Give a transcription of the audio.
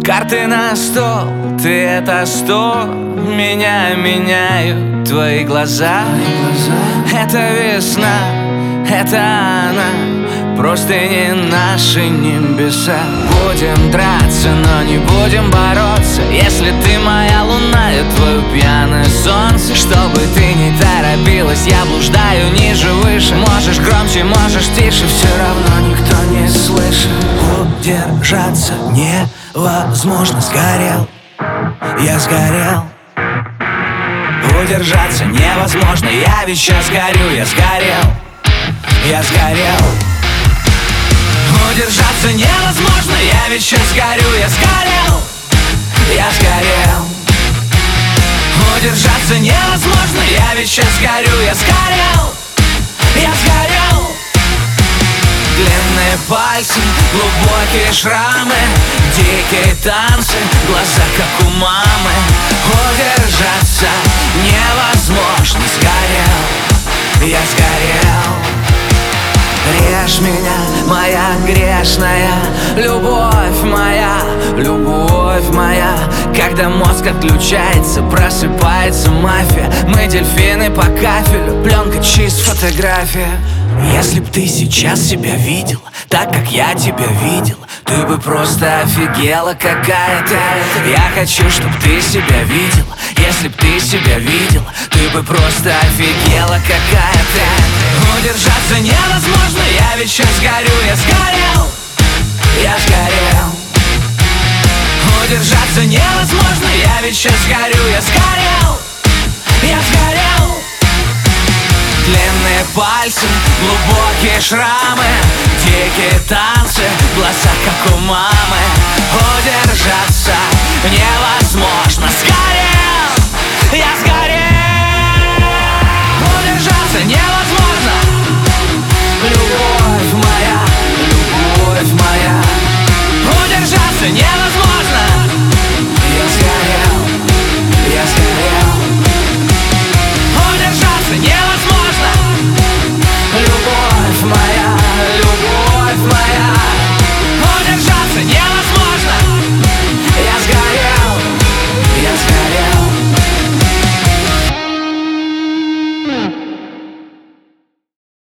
Карты на стол, ты это стол. Меня меняют твои глаза. Это весна, это она. Просто не наши небеса. Будем драться, но не будем бороться. Если ты моя луна, я твое пьяное солнце. Чтобы ты не торопилась, я блуждаю ниже, выше. Можешь громче, можешь тише, все равно никто не слышит. Удержаться невозможно, сгорел, я сгорел. Удержаться невозможно, я ведь сейчас горю, я сгорел, я сгорел. Удержаться невозможно, я ведь сейчас горю, я сгорел, я сгорел. Удержаться невозможно, я ведь сейчас горю, я сгорел, я сгорел. Длинные пальцы, глубокие шрамы, дикие танцы, глаза как у мамы. Удержаться невозможно, сгорел, я сгорел. Режь меня, моя грешная, любовь моя. Когда мозг отключается, просыпается мафия. Мы дельфины по кафелю, пленка чист, фотография. Если б ты сейчас себя видела так, как я тебя видел, ты бы просто офигела какая-то. Я хочу, чтоб ты себя видела. Если б ты себя видела, ты бы просто офигела какая-то. Удержаться невозможно, я ведь сейчас горю, я сгорел, я сгорел. Удержаться невозможно, я ведь сейчас горю, я сгорел, я сгорел. Длинные пальцы, глубокие шрамы, дикие танцы, глаза как у мамы. Удержаться невозможно.